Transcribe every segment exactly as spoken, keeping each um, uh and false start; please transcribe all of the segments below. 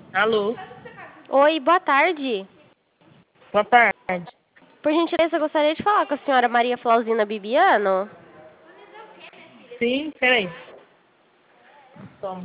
Alô? Oi, boa tarde. Boa tarde. Por gentileza, eu gostaria de falar com a senhora Maria Flauzina Bibiano. Sim, peraí. Toma.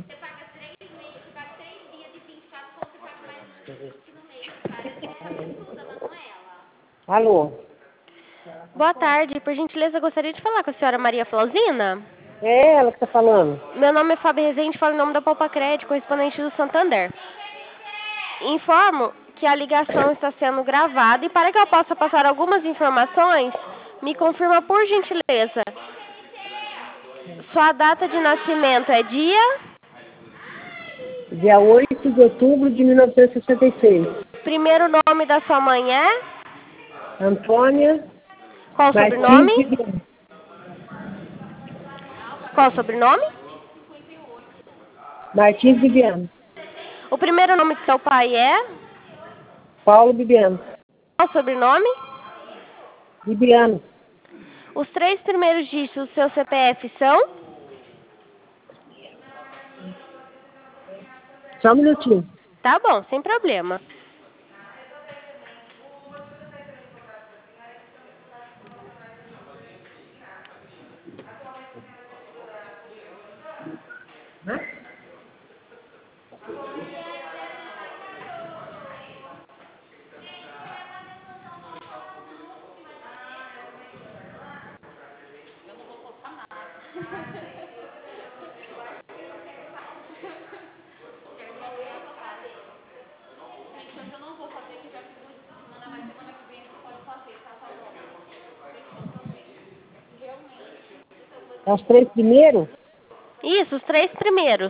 Alô? Boa tarde. Por gentileza, eu gostaria de falar com a senhora Maria Flauzina. É ela que tá falando. Meu nome é Fábio Rezende, falo em nome da Poupa Crédito, correspondente do Santander. Informo que a ligação está sendo gravada e para que eu possa passar algumas informações, me confirma por gentileza. Sua data de nascimento é dia? Dia oito de outubro de mil novecentos e sessenta e seis. Primeiro nome da sua mãe é? Antônia Qual o Martins sobrenome? Viviane. Qual o sobrenome? Martins Viviane. O primeiro nome do seu pai é? Paulo Bibiano. Qual o sobrenome? Bibiano. Os três primeiros dígitos do seu C P F são? Só um minutinho. Tá bom, sem problema. É os três primeiros? Isso, os três primeiros.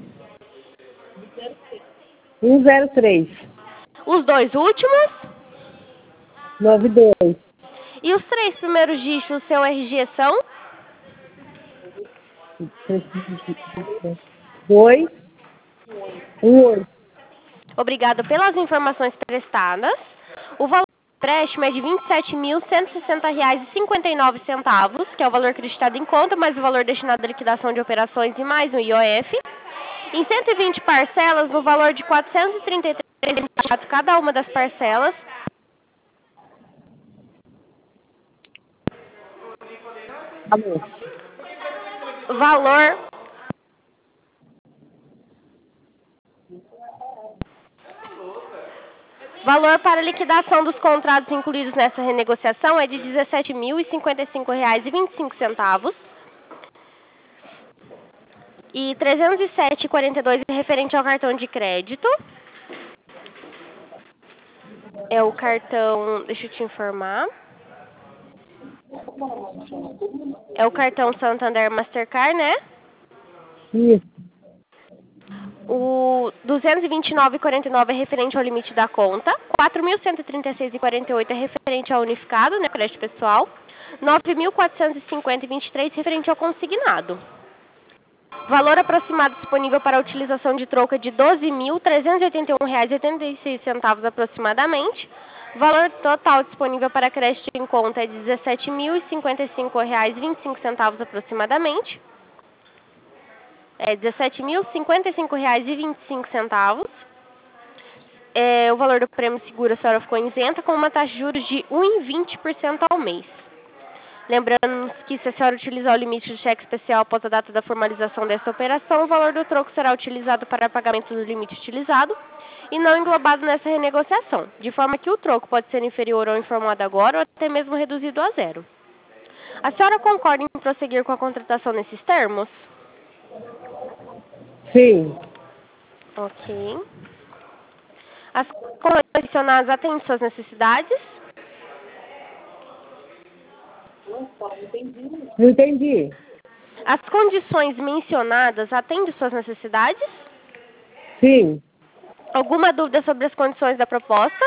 um zero três. Os dois últimos? nove dois. E os três primeiros dígitos do seu R G são? dois. um oito. Obrigada pelas informações prestadas. O valor do empréstimo é de vinte e sete mil cento e sessenta reais e cinquenta e nove centavos, que é o valor acreditado em conta, mais o valor destinado à liquidação de operações e mais um I O F. Em cento e vinte parcelas, no valor de quatrocentos e trinta e três reais cada uma das parcelas. Alô? Valor Valor para liquidação dos contratos incluídos nessa renegociação é de dezessete mil e cinquenta e cinco reais e vinte e cinco centavos. E trezentos e sete reais e quarenta e dois centavos referente ao cartão de crédito. É o cartão, deixa eu te informar. É o cartão Santander Mastercard, né? Isso. O duzentos e vinte e nove reais e quarenta e nove centavos é referente ao limite da conta. quatro mil cento e trinta e seis reais e quarenta e oito centavos é referente ao unificado, né, crédito pessoal. nove mil quatrocentos e cinquenta reais e vinte e três centavos referente ao consignado. Valor aproximado disponível para a utilização de troca de doze mil trezentos e oitenta e um reais e oitenta e seis centavos aproximadamente. Valor total disponível para crédito em conta é de dezessete mil e cinquenta e cinco reais e vinte e cinco centavos aproximadamente. É dezessete mil e cinquenta e cinco reais e vinte e cinco centavos. É, o valor do prêmio seguro a senhora ficou isenta com uma taxa de juros de um vírgula vinte por cento ao mês. Lembrando que se a senhora utilizar o limite do cheque especial após a data da formalização dessa operação, o valor do troco será utilizado para pagamento do limite utilizado e não englobado nessa renegociação, de forma que o troco pode ser inferior ao informado agora ou até mesmo reduzido a zero. A senhora concorda em prosseguir com a contratação nesses termos? Sim. Ok. As condições mencionadas atendem suas necessidades? Não entendi. As condições mencionadas atendem suas necessidades? Sim. Alguma dúvida sobre as condições da proposta?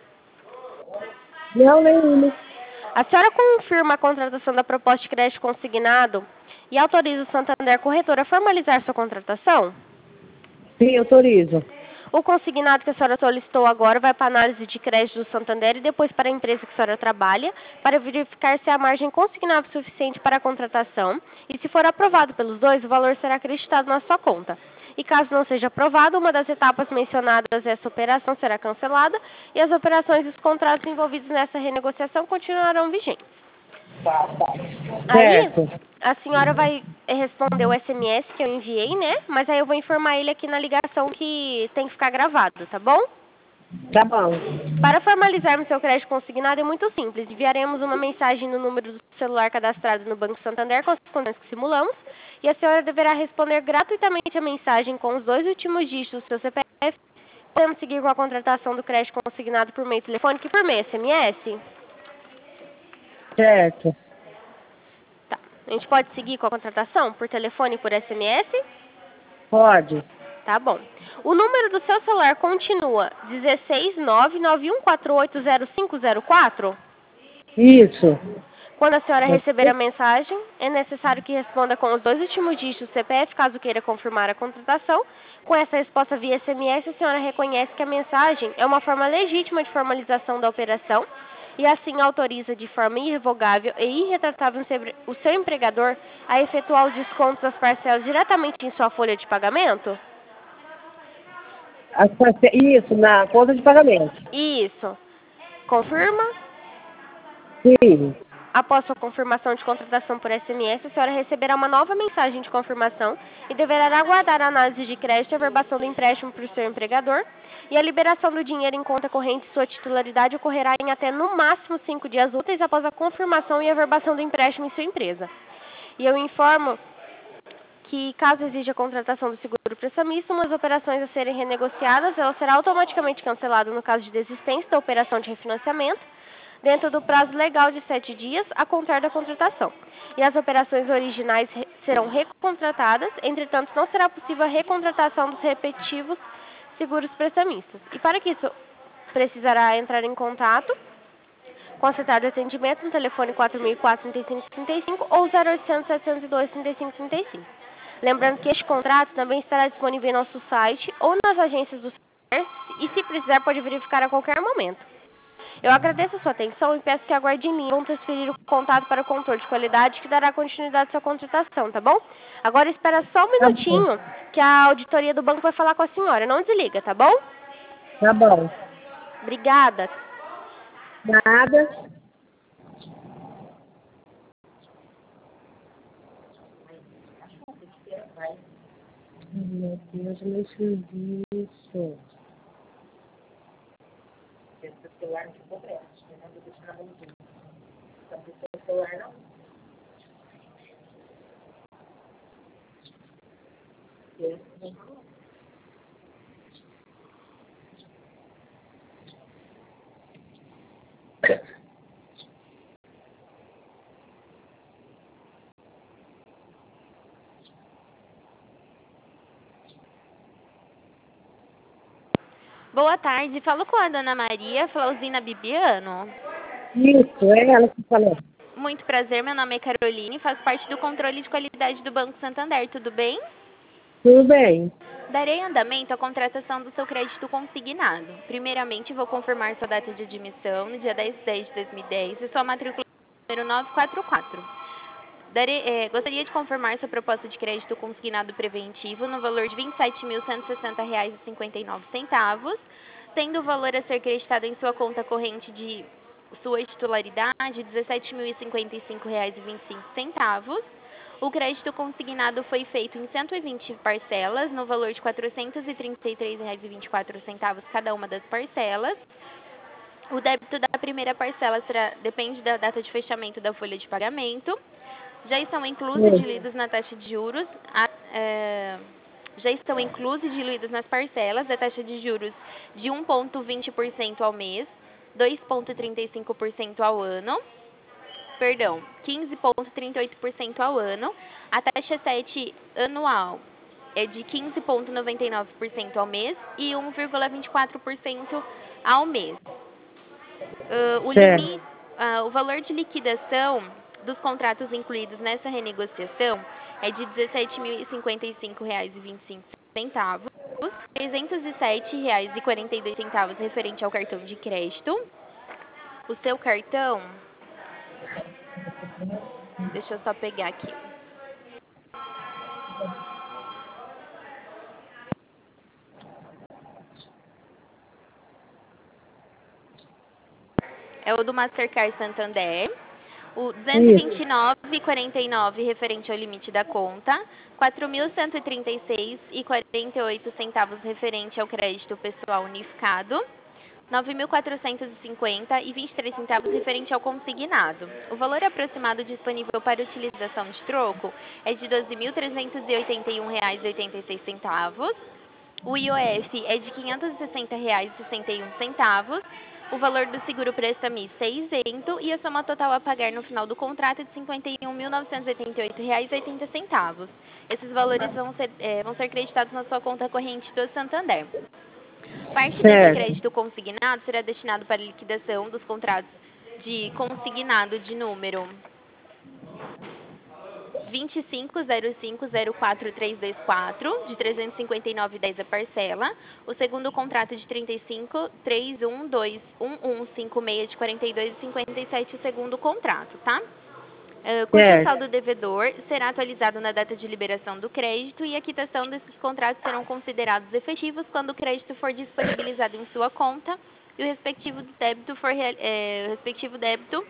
Não, nenhuma. A senhora confirma a contratação da proposta de crédito consignado e autoriza o Santander Corretora a formalizar sua contratação? Sim, autorizo. O consignado que a senhora solicitou agora vai para a análise de crédito do Santander e depois para a empresa que a senhora trabalha, para verificar se há margem consignável suficiente para a contratação. E se for aprovado pelos dois, o valor será acreditado na sua conta. E caso não seja aprovado, uma das etapas mencionadas, essa operação será cancelada e as operações e os contratos envolvidos nessa renegociação continuarão vigentes. Aí, Certo. a senhora vai responder o S M S que eu enviei, né? Mas aí eu vou informar ele aqui na ligação que tem que ficar gravado, tá bom? Tá bom. Para formalizarmos seu crédito consignado é muito simples. Enviaremos uma mensagem no número do celular cadastrado no Banco Santander com as condições que simulamos e a senhora deverá responder gratuitamente a mensagem com os dois últimos dígitos do seu C P F. Podemos seguir com a contratação do crédito consignado por meio telefônico e por meio S M S? Certo. Tá. A gente pode seguir com a contratação por telefone e por S M S? Pode. Tá bom. O número do seu celular continua dezesseis nove nove um quatro oito zero cinco zero quatro? Isso. Quando a senhora receber a mensagem, é necessário que responda com os dois últimos dígitos do C P F, caso queira confirmar a contratação. Com essa resposta via S M S, a senhora reconhece que a mensagem é uma forma legítima de formalização da operação e assim autoriza de forma irrevogável e irretratável o seu empregador a efetuar os descontos das parcelas diretamente em sua folha de pagamento? As parce- Isso, na conta de pagamento. Isso. Confirma? Sim. Após sua confirmação de contratação por S M S, a senhora receberá uma nova mensagem de confirmação e deverá aguardar a análise de crédito e a verbação do empréstimo por seu empregador. E a liberação do dinheiro em conta corrente e sua titularidade ocorrerá em até no máximo cinco dias úteis após a confirmação e a verbação do empréstimo em sua empresa. E eu informo que, caso exija a contratação do seguro prestamista, uma das operações a serem renegociadas, ela será automaticamente cancelada no caso de desistência da operação de refinanciamento, dentro do prazo legal de sete dias a contar da contratação. E as operações originais re serão recontratadas, entretanto, não será possível a recontratação dos respectivos seguros prestamistas. E para que isso, precisará entrar em contato com a central de atendimento no telefone quatro mil e quatro, trinta e cinco, trinta e cinco ou zero oitocentos, setecentos e dois, trinta e cinco, trinta e cinco. Lembrando que este contrato também estará disponível em nosso site ou nas agências do Santander e, se precisar, pode verificar a qualquer momento. Eu agradeço a sua atenção e peço que aguarde em linha. Vamos transferir o contato para o controle de qualidade que dará continuidade à sua contratação, tá bom? Agora espera só um Tá bom. minutinho que a auditoria do banco vai falar com a senhora. Não desliga, tá bom? Tá bom. Obrigada. Nada. Meu Deus, meu serviço. Esse celular não ficou preto, né? Vou deixar na mãozinha. Então, esse celular não. Esse não. Boa tarde, falo com a dona Maria Flauzina Bibiano. Isso, é ela que falou. Muito prazer, meu nome é Caroline, faço parte do controle de qualidade do Banco Santander, tudo bem? Tudo bem. Darei andamento à contratação do seu crédito consignado. Primeiramente, vou confirmar sua data de admissão no dia dez de dez de dois mil e dez e sua matrícula número novecentos e quarenta e quatro. Darei, eh, gostaria de confirmar sua proposta de crédito consignado preventivo no valor de vinte e sete mil cento e sessenta reais e cinquenta e nove centavos, tendo o valor a ser creditado em sua conta corrente de sua titularidade dezessete mil e cinquenta e cinco reais e vinte e cinco centavos. O crédito consignado foi feito em cento e vinte parcelas, no valor de quatrocentos e trinta e três reais e vinte e quatro centavos cada uma das parcelas. O débito da primeira parcela será, depende da data de fechamento da folha de pagamento. Já estão inclusos e diluídos na taxa de juros, a, é, já estão inclusos e diluídos nas parcelas a taxa de juros de um vírgula vinte por cento ao mês, dois vírgula trinta e cinco por cento ao ano, perdão, quinze vírgula trinta e oito por cento ao ano, a taxa sete anual é de quinze vírgula noventa e nove por cento ao mês e um vírgula vinte e quatro por cento ao mês. Uh, o, limite, uh, o valor de liquidação dos contratos incluídos nessa renegociação é de dezessete mil e cinquenta e cinco reais e vinte e cinco centavos, trezentos e sete reais e quarenta e dois centavos referente ao cartão de crédito. O seu cartão, deixa eu só pegar aqui. é o do Mastercard Santander. O duzentos e vinte e nove e quarenta e nove referente ao limite da conta, quatro mil cento e trinta e seis e quarenta e oito centavos referente ao crédito pessoal unificado, nove mil quatrocentos e cinquenta e vinte e três centavos referente ao consignado. O valor aproximado disponível para utilização de troco é de doze mil trezentos e oitenta e um reais e oitenta e seis centavos. O I O F é de quinhentos e sessenta reais e sessenta e um centavos. O valor do seguro presta-missa é isento e a soma total a pagar no final do contrato é de cinquenta e um mil novecentos e oitenta e oito reais e oitenta centavos. Esses valores vão ser, é, vão ser creditados na sua conta corrente do Santander. Parte desse crédito consignado será destinado para liquidação dos contratos de consignado de número vinte e cinco zero cinco zero quatro três dois quatro, de trezentos e cinquenta e nove reais e dez a parcela. O segundo contrato de trinta e cinco três um dois um um cinco seis de quarenta e dois reais e cinquenta e sete, o segundo contrato, tá? Uh, cujo saldo devedor será atualizado na data de liberação do crédito e a quitação desses contratos serão considerados efetivos quando o crédito for disponibilizado em sua conta e o respectivo débito for, é, o respectivo débito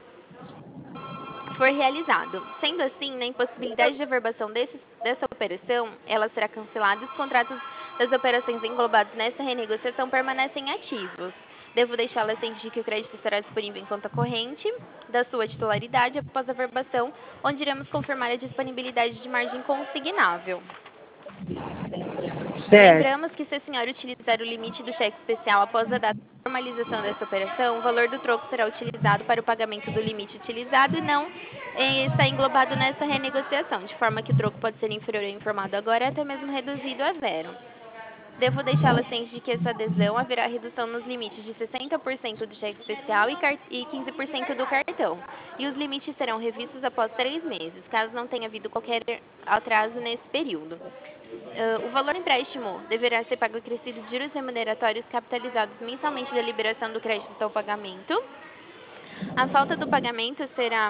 for realizado. Sendo assim, na impossibilidade de averbação desses, dessa operação, ela será cancelada e os contratos das operações englobados nessa renegociação permanecem ativos. Devo deixá-la ciente de que o crédito estará disponível em conta corrente da sua titularidade após a averbação, onde iremos confirmar a disponibilidade de margem consignável. Certo. Lembramos que se a senhora utilizar o limite do cheque especial após a data de formalização dessa operação, o valor do troco será utilizado para o pagamento do limite utilizado e não eh, está englobado nessa renegociação, de forma que o troco pode ser inferior ao informado agora e até mesmo reduzido a zero. Devo deixá-la ciente de que essa adesão haverá redução nos limites de sessenta por cento do cheque especial e quinze por cento do cartão. E os limites serão revistos após três meses, caso não tenha havido qualquer atraso nesse período. Uh, o valor do empréstimo deverá ser pago acrescido de juros remuneratórios capitalizados mensalmente da liberação do crédito ao pagamento. A falta do pagamento será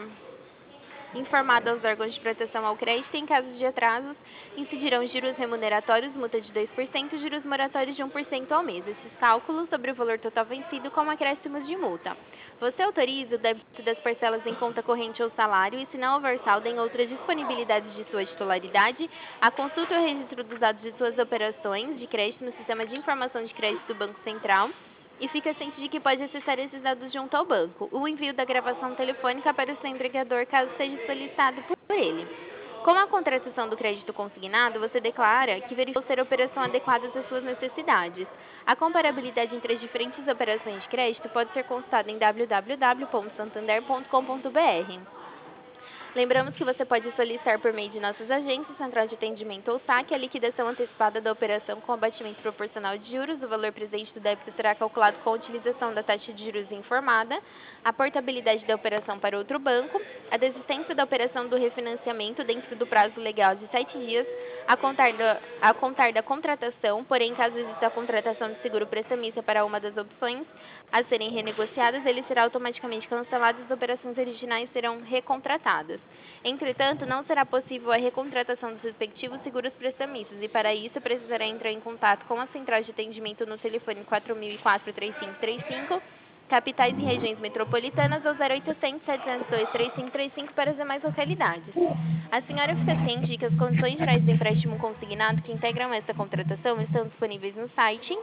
informado aos órgãos de proteção ao crédito e, em caso de atrasos, incidirão juros remuneratórios, multa de dois por cento e juros moratórios de um por cento ao mês. Esses cálculos sobre o valor total vencido com acréscimos de multa. Você autoriza o débito das parcelas em conta corrente ou salário e, se não houver saldo em outra disponibilidade de sua titularidade, a consulta e o registro dos dados de suas operações de crédito no Sistema de Informação de Crédito do Banco Central e fica ciente de que pode acessar esses dados junto ao banco. O envio da gravação telefônica para o seu entregador, caso seja solicitado por ele. Com a contratação do crédito consignado, você declara que verificou ser a operação adequada às suas necessidades. A comparabilidade entre as diferentes operações de crédito pode ser consultada em w w w ponto santander ponto com ponto b r. Lembramos que você pode solicitar por meio de nossas agências, central de atendimento ou saque, a liquidação antecipada da operação com abatimento proporcional de juros. O valor presente do débito será calculado com a utilização da taxa de juros informada, a portabilidade da operação para outro banco, a desistência da operação do refinanciamento dentro do prazo legal de sete dias a contar da, a contar da contratação, porém, caso exista a contratação de seguro prestamista para uma das opções a serem renegociadas, ele será automaticamente cancelado e as operações originais serão recontratadas. Entretanto, não será possível a recontratação dos respectivos seguros prestamistas e, para isso, precisará entrar em contato com a central de atendimento no telefone quatro mil e quatro, três cinco três cinco, capitais e regiões metropolitanas, ou zero oitocentos, setecentos e dois, trinta e cinco trinta e cinco para as demais localidades. A senhora fica ciente de que as condições gerais do empréstimo consignado que integram esta contratação estão disponíveis no site,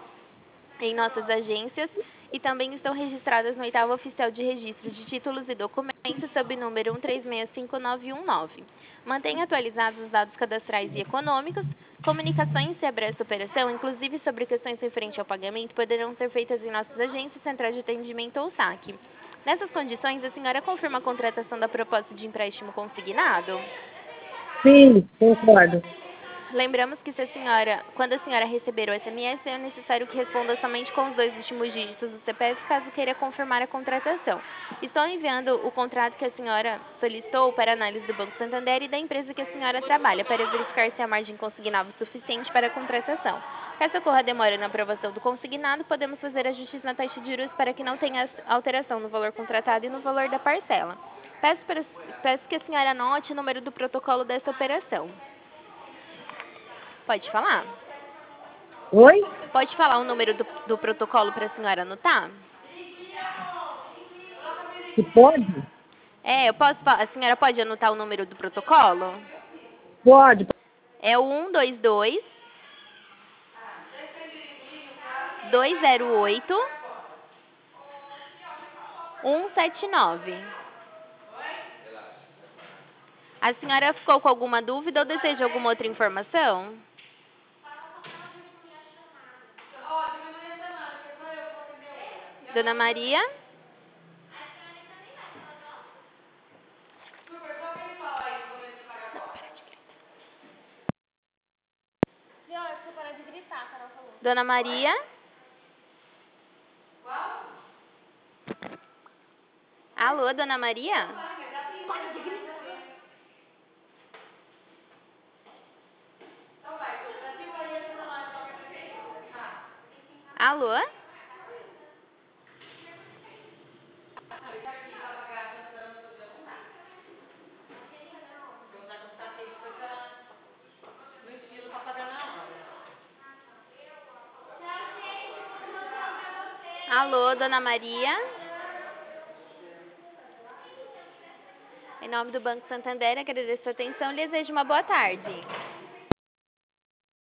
em nossas agências, e também estão registradas no oitavo Oficial de Registro de Títulos e Documentos, sob número um três seis cinco nove um nove. Mantenha atualizados os dados cadastrais e econômicos. Comunicações sobre esta operação, inclusive sobre questões referentes ao pagamento, poderão ser feitas em nossas agências, centrais de atendimento ou saque. Nessas condições, a senhora confirma a contratação da proposta de empréstimo consignado? Sim, concordo. Lembramos que se a senhora, quando a senhora receber o S M S, é necessário que responda somente com os dois últimos dígitos do C P F, caso queira confirmar a contratação. Estou enviando o contrato que a senhora solicitou para análise do Banco Santander e da empresa que a senhora trabalha, para verificar se há margem consignável suficiente para a contratação. Caso ocorra demora na aprovação do consignado, podemos fazer ajustes na taxa de juros para que não tenha alteração no valor contratado e no valor da parcela. Peço, para, peço que a senhora anote o número do protocolo dessa operação. Pode falar? Oi? Pode falar o número do, do protocolo para a senhora anotar? Se pode? É, eu posso fa- a senhora pode anotar o número do protocolo? Pode. É o um dois dois, dois zero oito, um sete nove. A senhora ficou com alguma dúvida ou deseja alguma outra informação? Dona Maria? Dona Maria? Alô, Dona Maria? Alô? Alô, Dona Maria? Em nome do Banco Santander, agradeço a atenção e desejo uma boa tarde.